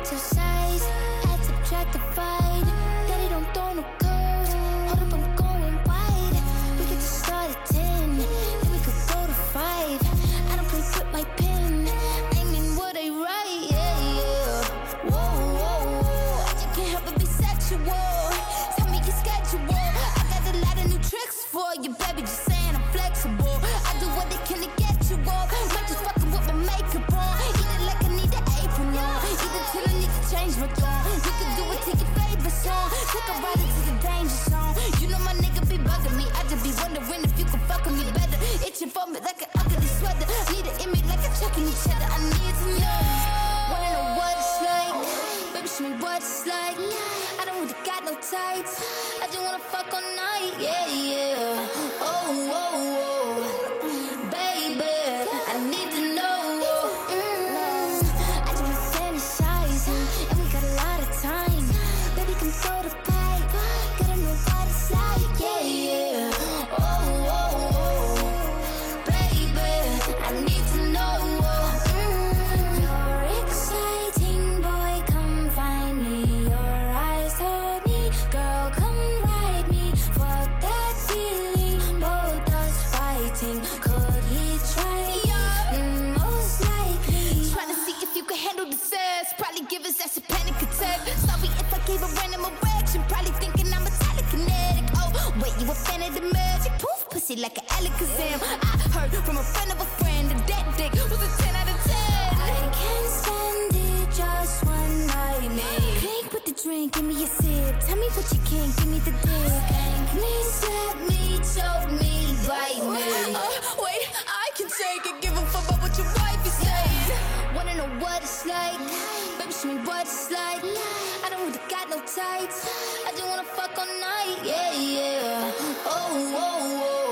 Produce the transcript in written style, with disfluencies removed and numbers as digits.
your size, add, subtract, divide. Daddy don't throw no curves. Hold up, I'm going wide. We could just start at 10, then we could go to 5. I don't play with my pen, I mean what I write, yeah, yeah. Whoa, whoa, whoa, I just can't help but be sexual. Tell me your schedule, I got a lot of new tricks for you, baby, just saying I'm flexible. I do what it can to get you off. Might just fucking with my makeup on. Eat it like I need an apron on. Eat it till I need to change my tone. You can do it to your favorite song. Take a ride into the danger zone. You know my nigga be bugging me. I just be wondering if you can fuck with me better. Itching for me like an ugly sweater. Need an image like a chucking each other. I need to know. Wanna know what it's like? Baby, show me what it's like. I don't really got no tights. I just wanna fuck all night. Yeah, yeah. Oh, oh, oh. Baby, I need to know. I just been fantasizing, and we got a lot of time. Baby, come throw the pipe. Gotta know what it's like. Yeah, yeah. Oh, oh, oh. Baby, I need to know. You're exciting, boy, come find me. Your eyes told me, girl, come ride me. Fuck that feeling, both us fighting. Could he try? Most likely. Trying to see if you can handle the sass. Probably give his ass a panic attack. Sorry if I gave a random erection. Probably thinking I'm a telekinetic. Oh, wait, you a fan of the magic? Poof, pussy like an Alakazam. I heard from a friend of a friend that dick was a 10 out of 10. I can't stand it, just one night, man. Clink with the drink, give me a sip. Tell me what you can, give me the dick. Spank me, slap me, choke me, bite me. Wait, I can take it, give a fuck about what your wife is saying. Wanna know what it's like? Baby, show me what it's like. I don't really got no tights. I just wanna fuck all night, yeah, yeah. Oh, oh, oh.